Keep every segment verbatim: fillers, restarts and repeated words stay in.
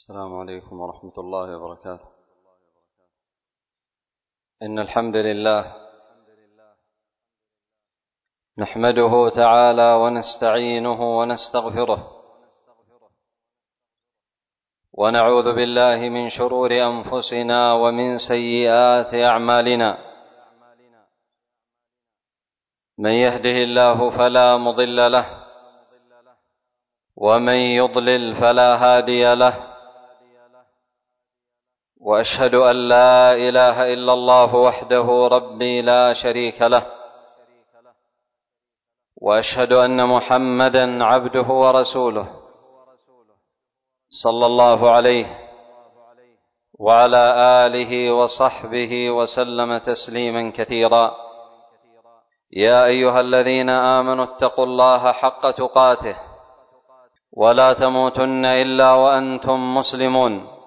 السلام عليكم ورحمة الله وبركاته. إن الحمد لله نحمده تعالى ونستعينه ونستغفره ونعوذ بالله من شرور أنفسنا ومن سيئات أعمالنا. من يهده الله فلا مضل له ومن يضلل فلا هادي له، وأشهد أن لا إله إلا الله وحده ربي لا شريك له، وأشهد أن محمدا عبده ورسوله صلى الله عليه وعلى آله وصحبه وسلم تسليما كثيرا. يا أيها الذين آمنوا اتقوا الله حق تقاته ولا تموتن إلا وأنتم مسلمون.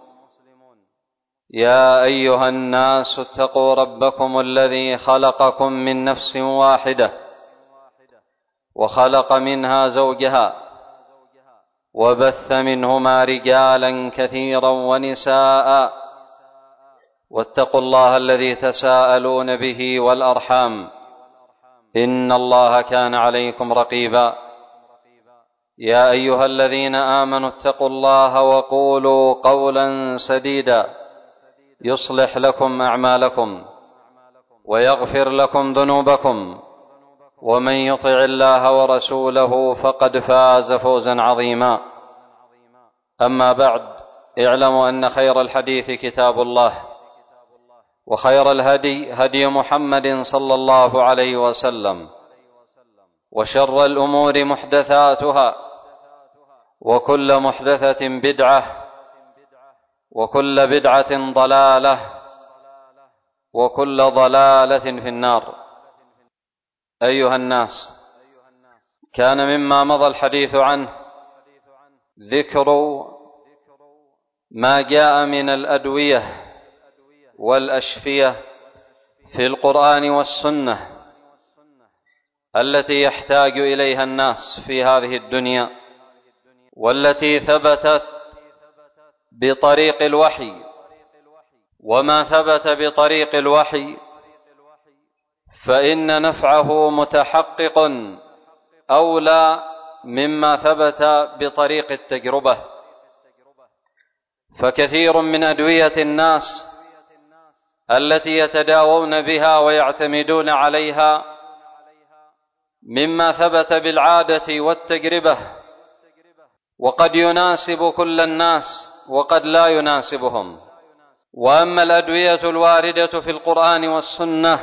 يا أيها الناس اتقوا ربكم الذي خلقكم من نفس واحدة وخلق منها زوجها وبث منهما رجالا كثيرا ونساء، واتقوا الله الذي تساءلون به والأرحام إن الله كان عليكم رقيبا. يا أيها الذين آمنوا اتقوا الله وقولوا قولا سديدا يصلح لكم أعمالكم ويغفر لكم ذنوبكم، ومن يطع الله ورسوله فقد فاز فوزا عظيما. أما بعد، اعلموا أن خير الحديث كتاب الله، وخير الهدي هدي محمد صلى الله عليه وسلم، وشر الأمور محدثاتها، وكل محدثة بدعة، وكل بدعة ضلالة، وكل ضلالة في النار. أيها الناس، كان مما مضى الحديث عنه ذكر ما جاء من الأدوية والأشفية في القرآن والسنة التي يحتاج إليها الناس في هذه الدنيا، والتي ثبتت بطريق الوحي. وما ثبت بطريق الوحي فإن نفعه متحقق أولى مما ثبت بطريق التجربة. فكثير من أدوية الناس التي يتداوون بها ويعتمدون عليها مما ثبت بالعادة والتجربة، وقد يناسب كل الناس وقد لا يناسبهم. وأما الأدوية الواردة في القرآن والسنة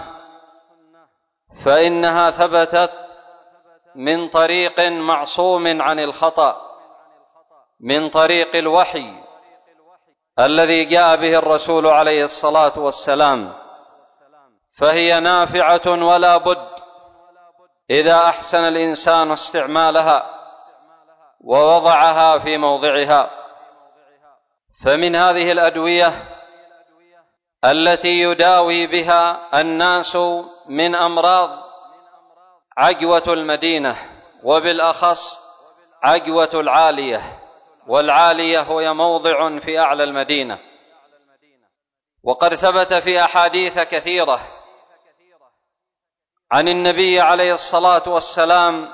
فإنها ثبتت من طريق معصوم عن الخطأ، من طريق الوحي الذي جاء به الرسول عليه الصلاة والسلام، فهي نافعة ولا بد إذا أحسن الإنسان استعمالها ووضعها في موضعها. فمن هذه الأدوية التي يداوي بها الناس من أمراض عجوة المدينة، وبالأخص عجوة العالية، والعالية هو موضع في أعلى المدينة. وقد ثبت في أحاديث كثيرة عن النبي عليه الصلاة والسلام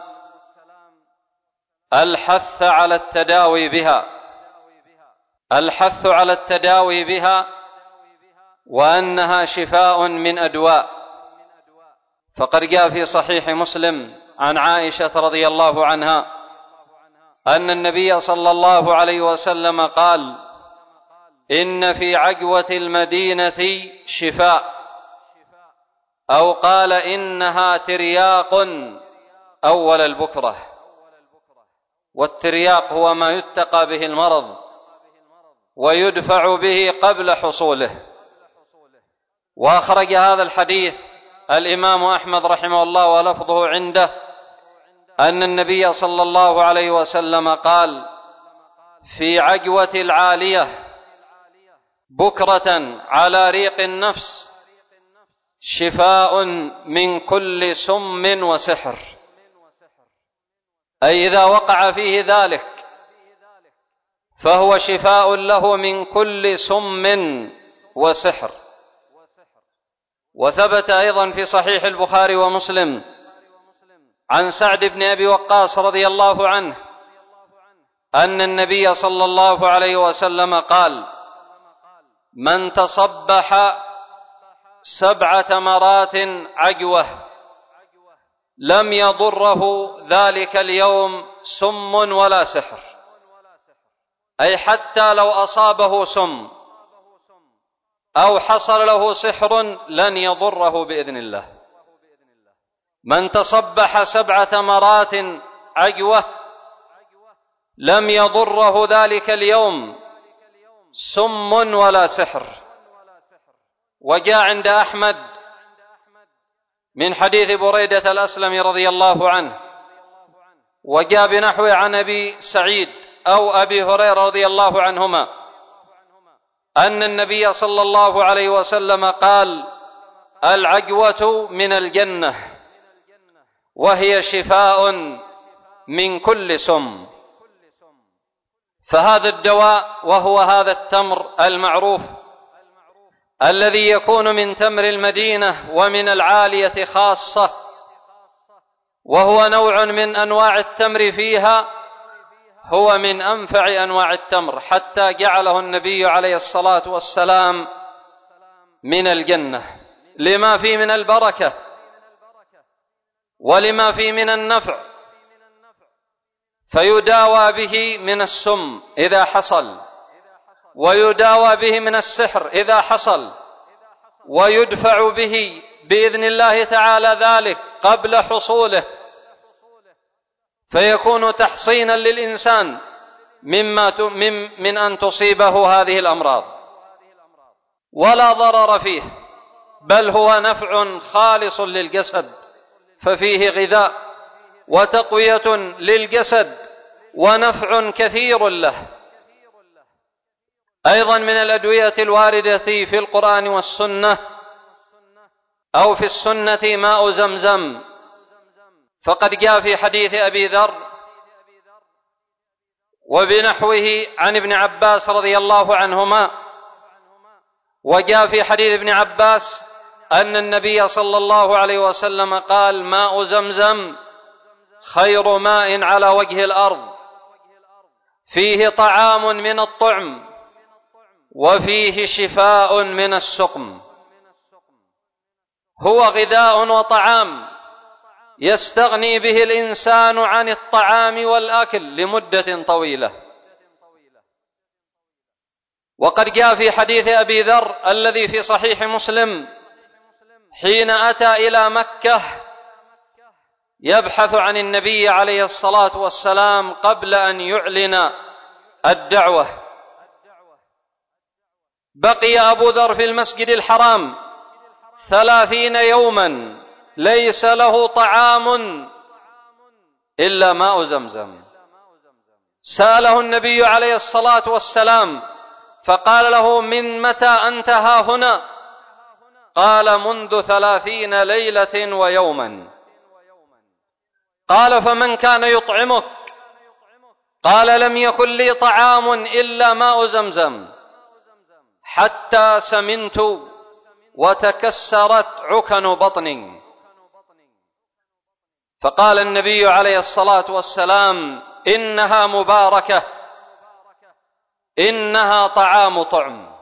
الحث على التداوي بها، الحث على التداوي بها وأنها شفاء من أدواء. فقد جاء في صحيح مسلم عن عائشة رضي الله عنها أن النبي صلى الله عليه وسلم قال: إن في عجوة المدينة شفاء، أو قال إنها ترياق أول البكرة. والترياق هو ما يتقى به المرض ويدفع به قبل حصوله. وأخرج هذا الحديث الإمام أحمد رحمه الله ولفظه عنده أن النبي صلى الله عليه وسلم قال: في عجوة العالية بكرة على ريق النفس شفاء من كل سم وسحر. أي إذا وقع فيه ذلك فهو شفاء له من كل سم وسحر. وثبت أيضا في صحيح البخاري ومسلم عن سعد بن أبي وقاص رضي الله عنه أن النبي صلى الله عليه وسلم قال: من تصبح سبع تمرات عجوة لم يضره ذلك اليوم سم ولا سحر، أي حتى لو أصابه سم أو حصل له سحر لن يضره بإذن الله. من تصبح سبع تمرات عجوة لم يضره ذلك اليوم سم ولا سحر. وجاء عند أحمد من حديث بريدة الأسلمي رضي الله عنه، وجاء بنحوه عن أبي سعيد أو أبي هريرة رضي الله عنهما أن النبي صلى الله عليه وسلم قال: العجوة من الجنة وهي شفاء من كل سم. فهذا الدواء وهو هذا التمر المعروف الذي يكون من تمر المدينة ومن العالية خاصة، وهو نوع من أنواع التمر فيها هو من أنفع أنواع التمر، حتى جعله النبي عليه الصلاة والسلام من الجنة لما فيه من البركة ولما فيه من النفع، فيداوى به من السم إذا حصل، ويداوى به من السحر إذا حصل، ويدفع به بإذن الله تعالى ذلك قبل حصوله، فيكون تحصينا للإنسان مما من أن تصيبه هذه الأمراض، ولا ضرر فيه، بل هو نفع خالص للجسد، ففيه غذاء وتقوية للجسد ونفع كثير له. أيضا من الأدوية الواردة في القرآن والسنة أو في السنة ماء زمزم، فقد جاء في حديث أبي ذر وبنحوه عن ابن عباس رضي الله عنهما، وجاء في حديث ابن عباس أن النبي صلى الله عليه وسلم قال: ماء زمزم خير ماء على وجه الأرض، فيه طعام من الطعم وفيه شفاء من السقم. هو غذاء وطعام يستغني به الإنسان عن الطعام والأكل لمدة طويلة. وقد جاء في حديث أبي ذر الذي في صحيح مسلم حين أتى إلى مكة يبحث عن النبي عليه الصلاة والسلام قبل أن يعلن الدعوة، بقي أبو ذر في المسجد الحرام ثلاثين يوما ليس له طعام إلا ماء زمزم. سأله النبي عليه الصلاة والسلام فقال له: من متى أنت ها هنا؟ قال: منذ ثلاثين ليلة ويوما. قال: فمن كان يطعمك؟ قال: لم يكن لي طعام إلا ماء زمزم، حتى سمنت وتكسرت عكن بطني. فقال النبي عليه الصلاة والسلام: إنها مباركة، إنها طعام طعم.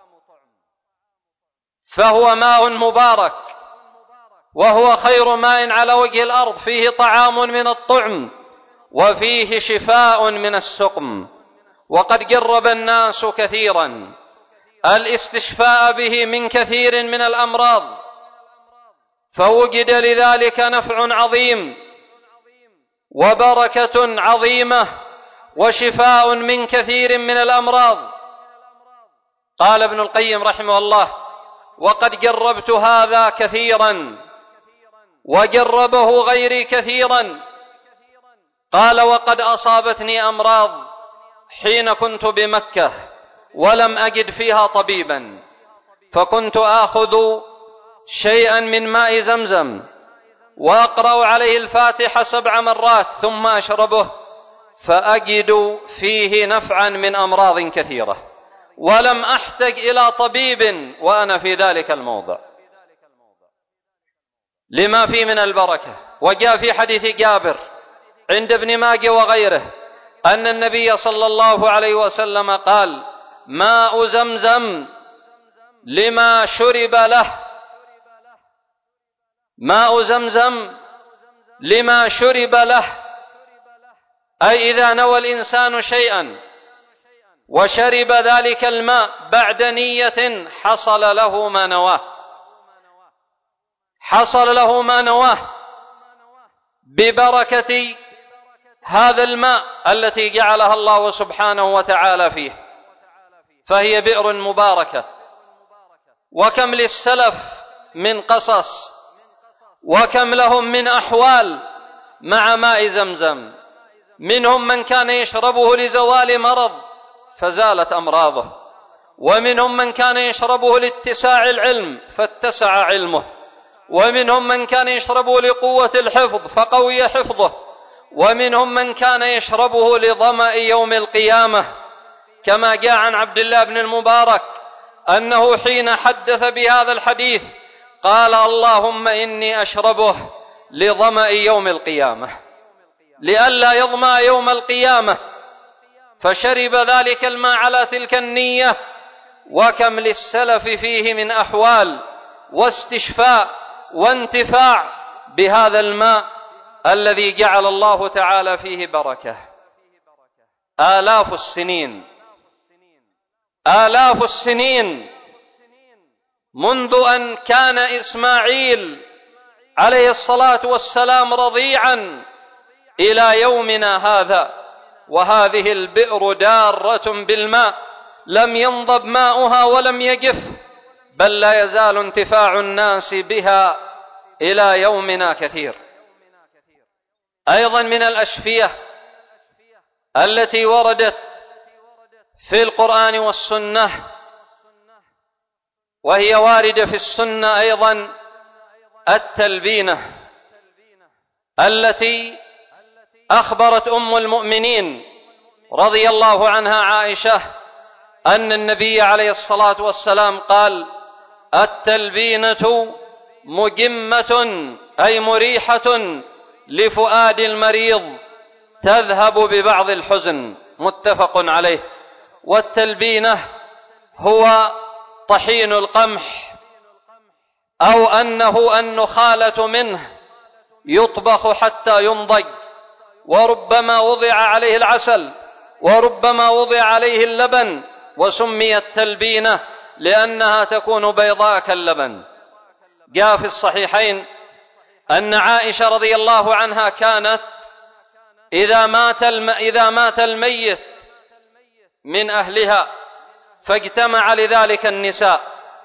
فهو ماء مبارك، وهو خير ماء على وجه الأرض، فيه طعام من الطعم وفيه شفاء من السقم. وقد جرب الناس كثيرا الاستشفاء به من كثير من الأمراض، فوجد لذلك نفع عظيم وبركة عظيمة وشفاء من كثير من الأمراض. قال ابن القيم رحمه الله: وقد جربت هذا كثيرا وجربه غيري كثيرا. قال: وقد أصابتني أمراض حين كنت بمكة ولم أجد فيها طبيبا، فكنت آخذ شيئا من ماء زمزم وأقرأ عليه الفاتحة سبع مرات ثم أشربه، فأجد فيه نفعا من أمراض كثيرة، ولم أحتج إلى طبيب وأنا في ذلك الموضع لما فيه من البركة. وجاء في حديث جابر عند ابن ماجه وغيره أن النبي صلى الله عليه وسلم قال: ماء زمزم لما شرب له، ماء زمزم لما شرب له، أي إذا نوى الإنسان شيئا وشرب ذلك الماء بعد نية حصل له ما نواه، حصل له ما نواه ببركة هذا الماء التي جعلها الله سبحانه وتعالى فيه، فهي بئر مباركة. وكم للسلف من قصص، وكم لهم من أحوال مع ماء زمزم. منهم من كان يشربه لزوال مرض فزالت أمراضه، ومنهم من كان يشربه لاتساع العلم فاتسع علمه، ومنهم من كان يشربه لقوة الحفظ فقوي حفظه، ومنهم من كان يشربه لظمأ يوم القيامة، كما جاء عن عبد الله بن المبارك أنه حين حدث بهذا الحديث قال: اللهم إني أشربه لظمأ يوم القيامة، لئلا يظمأ يوم القيامة، فشرب ذلك الماء على تلك النية. وكم للسلف فيه من أحوال واستشفاء وانتفاع بهذا الماء الذي جعل الله تعالى فيه بركة. آلاف السنين، آلاف السنين منذ أن كان إسماعيل عليه الصلاة والسلام رضيعا إلى يومنا هذا، وهذه البئر دارة بالماء لم ينضب ماؤها ولم يجف، بل لا يزال انتفاع الناس بها إلى يومنا كثير. أيضا من الأشفية التي وردت في القرآن والسنة، وهي واردة في السنة أيضا، التلبينة التي أخبرت أم المؤمنين رضي الله عنها عائشة أن النبي عليه الصلاة والسلام قال: التلبينة مجمة أي مريحة لفؤاد المريض تذهب ببعض الحزن، متفق عليه. والتلبينة هو طحين القمح، أو أنه النخالة منه يطبخ حتى ينضج، وربما وضع عليه العسل، وربما وضع عليه اللبن، وسميت تلبينة لأنها تكون بيضاء كاللبن. جاء في الصحيحين أن عائشة رضي الله عنها كانت إذا مات الم... إذا مات الميت من أهلها فاجتمع لذلك النساء،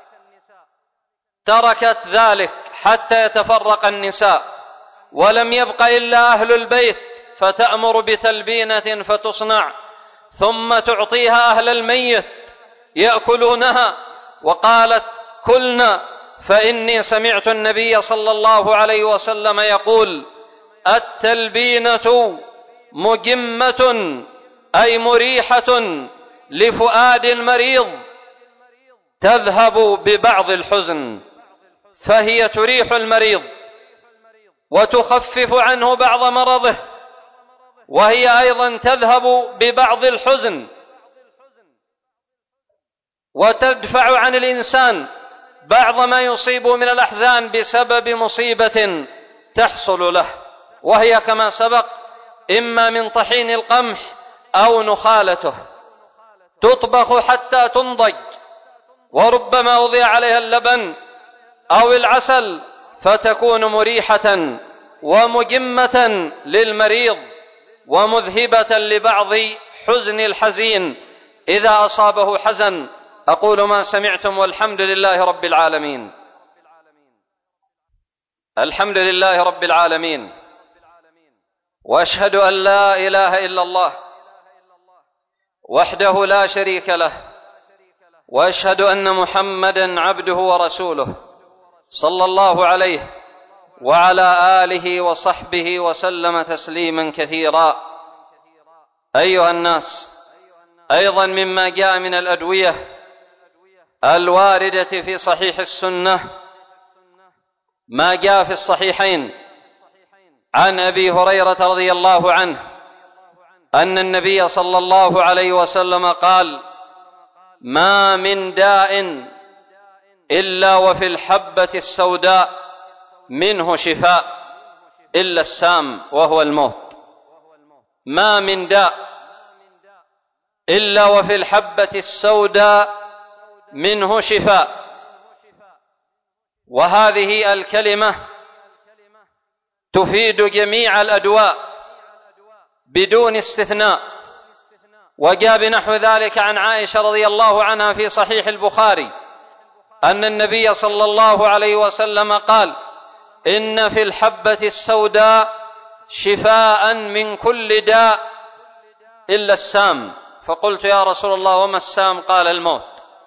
تركت ذلك حتى يتفرق النساء، ولم يبق إلا أهل البيت، فتأمر بتلبينة فتصنع، ثم تعطيها أهل الميت يأكلونها. وقالت: كلنا، فإني سمعت النبي صلى الله عليه وسلم يقول: التلبينة مجمة أي مريحة لفؤاد المريض تذهب ببعض الحزن، فهي تريح المريض وتخفف عنه بعض مرضه، وهي أيضا تذهب ببعض الحزن وتدفع عن الإنسان بعض ما يصيبه من الأحزان بسبب مصيبة تحصل له، وهي كما سبق إما من طحين القمح أو نخالته، تطبخ حتى تنضج، وربما وضع عليها اللبن أو العسل، فتكون مريحة ومجمة للمريض ومذهبة لبعض حزن الحزين إذا أصابه حزن. أقول ما سمعتم، والحمد لله رب العالمين. الحمد لله رب العالمين، وأشهد أن لا إله إلا الله وحده لا شريك له، وأشهد أن محمدا عبده ورسوله صلى الله عليه وعلى آله وصحبه وسلم تسليما كثيرا. أيها الناس، أيضا مما جاء من الأدوية الواردة في صحيح السنة ما جاء في الصحيحين عن أبي هريرة رضي الله عنه أن النبي صلى الله عليه وسلم قال: ما من داء إلا وفي الحبة السوداء منه شفاء إلا السام وهو الموت. ما من داء إلا وفي الحبة السوداء منه شفاء. وهذه الكلمة تفيد جميع الأدواء بدون استثناء. وجاء بنحو ذلك عن عائشة رضي الله عنها في صحيح البخاري أن النبي صلى الله عليه وسلم قال: إن في الحبة السوداء شفاء من كل داء إلا السام. فقلت: يا رسول الله وما السام؟ قال: الموت.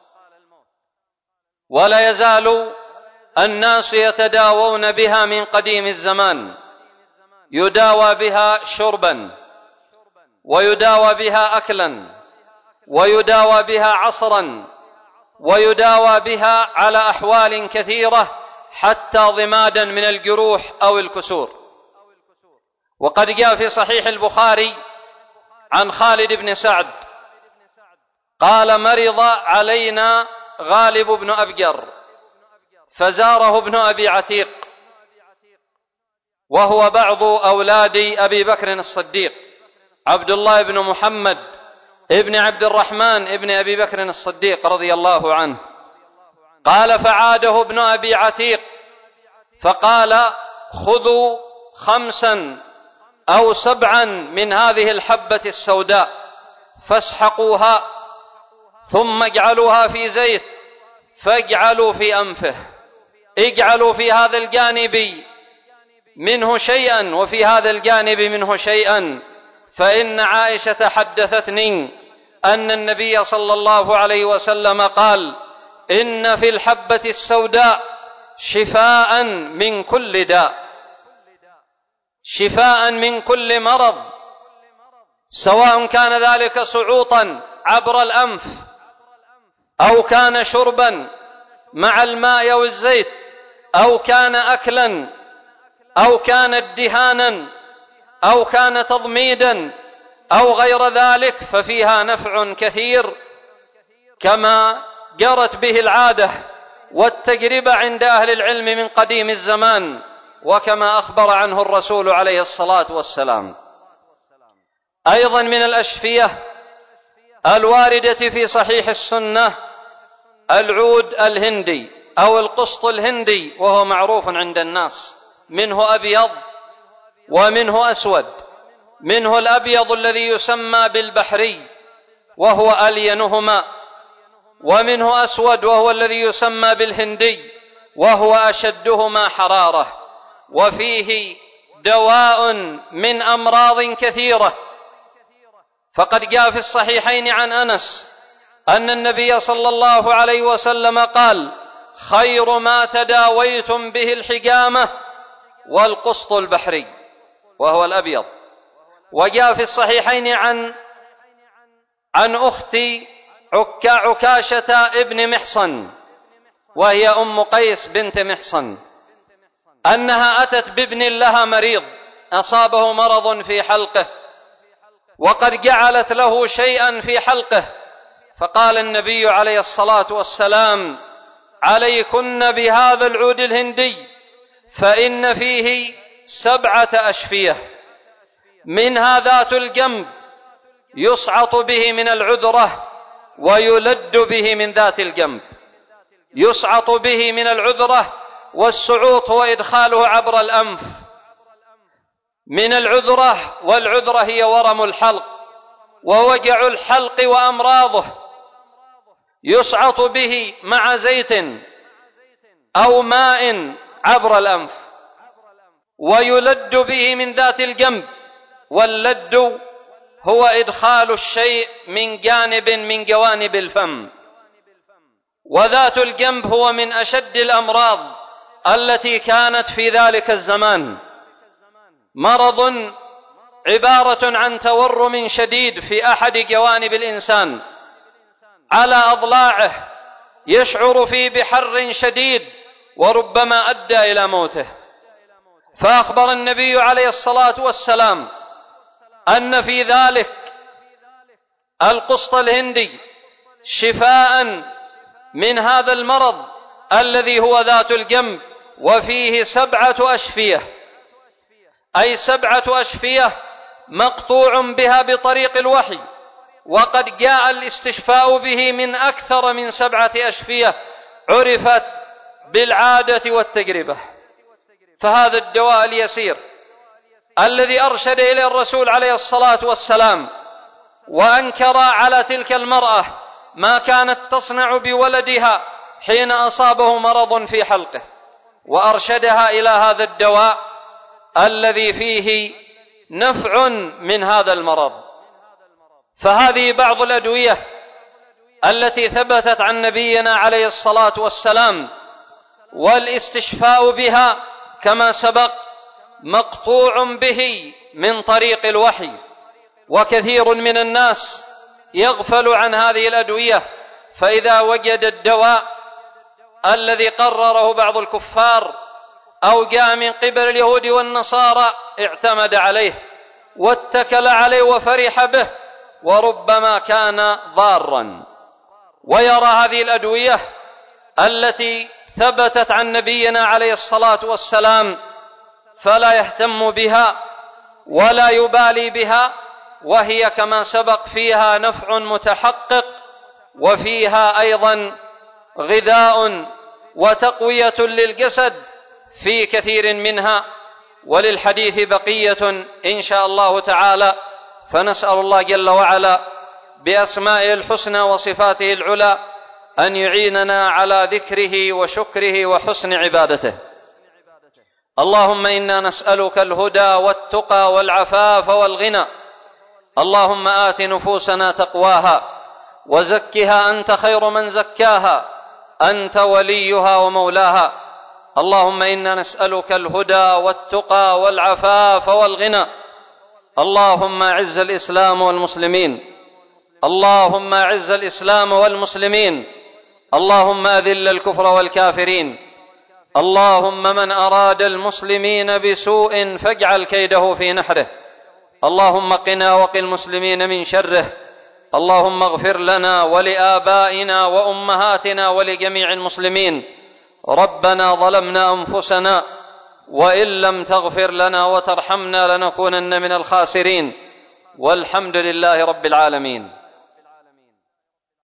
ولا يزال الناس يتداوون بها من قديم الزمان، يداوى بها شربا، ويداوى بها أكلا، ويداوى بها عصرا، ويداوى بها على أحوال كثيرة حتى ضمادا من الجروح أو الكسور. وقد جاء في صحيح البخاري عن خالد بن سعد قال: مرض علينا غالب بن أبجر فزاره ابن أبي عتيق، وهو بعض أولاد أبي بكر الصديق، عبد الله بن محمد ابن عبد الرحمن ابن أبي بكر الصديق رضي الله عنه. قال: فعاده ابن أبي عتيق فقال: خذوا خمسا أو سبعا من هذه الحبة السوداء فاسحقوها، ثم اجعلوها في زيت فاجعلوا في أنفه، اجعلوا في هذا الجانب منه شيئا وفي هذا الجانب منه شيئا، فإن عائشة حدثتني أن النبي صلى الله عليه وسلم قال: إن في الحبة السوداء شفاء من كل داء، شفاء من كل مرض، سواء كان ذلك صعوطا عبر الأنف، أو كان شربا مع الماء أو الزيت، أو كان أكلا، أو كان ادهانا، أو كان تضميدا، أو غير ذلك، ففيها نفع كثير كما جرت به العادة والتجربة عند أهل العلم من قديم الزمان، وكما أخبر عنه الرسول عليه الصلاة والسلام. أيضا من الأشفية الواردة في صحيح السنة العود الهندي أو القسط الهندي، وهو معروف عند الناس، منه أبيض ومنه أسود. منه الأبيض الذي يسمى بالبحري وهو ألينهما، ومنه أسود وهو الذي يسمى بالهندي وهو أشدهما حرارة، وفيه دواء من أمراض كثيرة. فقد جاء في الصحيحين عن أنس أن النبي صلى الله عليه وسلم قال: خير ما تداويتم به الحجامة والقسط البحري وهو الأبيض. وجاء في الصحيحين عن عن أخت عكاشة ابن محصن، وهي أم قيس بنت محصن، أنها أتت بابن لها مريض أصابه مرض في حلقه، وقد جعلت له شيئا في حلقه، فقال النبي عليه الصلاة والسلام: عليكن بهذا العود الهندي، فإن فيه سبعة أشفية، منها ذات الجنب يصعط به من العذرة ويلد به من ذات الجنب. يصعط به من العذرة، والسعوط هو إدخاله عبر الأنف من العذرة، والعذرة هي ورم الحلق ووجع الحلق وأمراضه. يصعط به مع زيت أو ماء عبر الأنف، ويلد به من ذات الجنب، واللد هو إدخال الشيء من جانب من جوانب الفم. وذات الجنب هو من أشد الأمراض التي كانت في ذلك الزمان، مرض عبارة عن تورم شديد في أحد جوانب الإنسان على أضلاعه، يشعر فيه بحر شديد وربما أدى إلى موته. فأخبر النبي عليه الصلاة والسلام أن في ذلك القسط الهندي شفاء من هذا المرض الذي هو ذات الجنب، وفيه سبعة أشفية، أي سبعة أشفية مقطوع بها بطريق الوحي، وقد جاء الاستشفاء به من أكثر من سبعة أشفية عرفت بالعادة والتجربة. فهذا الدواء اليسير الذي أرشد إليه الرسول عليه الصلاة والسلام وأنكر على تلك المرأة ما كانت تصنع بولدها حين أصابه مرض في حلقه، وأرشدها إلى هذا الدواء الذي فيه نفع من هذا المرض. فهذه بعض الأدوية التي ثبتت عن نبينا عليه الصلاة والسلام، والاستشفاء بها كما سبق مقطوع به من طريق الوحي، وكثير من الناس يغفل عن هذه الأدوية، فإذا وجد الدواء الذي قرره بعض الكفار أو جاء من قبل اليهود والنصارى اعتمد عليه واتكل عليه وفرح به، وربما كان ضارا. ويرى هذه الأدوية التي ثبتت عن نبينا عليه الصلاة والسلام فلا يهتم بها ولا يبالي بها، وهي كما سبق فيها نفع متحقق، وفيها أيضا غذاء وتقوية للجسد في كثير منها. وللحديث بقية إن شاء الله تعالى، فنسأل الله جل وعلا بأسمائه الحسنى وصفاته العلى أن يعيننا على ذكره وشكره وحسن عبادته. اللهم إنا نسألك الهدى والتقى والعفاف والغنى. اللهم آت نفوسنا تقواها وزكها أنت خير من زكاها، أنت وليها ومولاها. اللهم إنا نسألك الهدى والتقى والعفاف والغنى. اللهم أعز الإسلام والمسلمين، اللهم أعز الإسلام والمسلمين، اللهم أذل الكفر والكافرين. اللهم من أراد المسلمين بسوء فاجعل كيده في نحره. اللهم قنا وقِ المسلمين من شره. اللهم اغفر لنا ولآبائنا وأمهاتنا ولجميع المسلمين. ربنا ظلمنا أنفسنا وإن لم تغفر لنا وترحمنا لنكونن من الخاسرين، والحمد لله رب العالمين.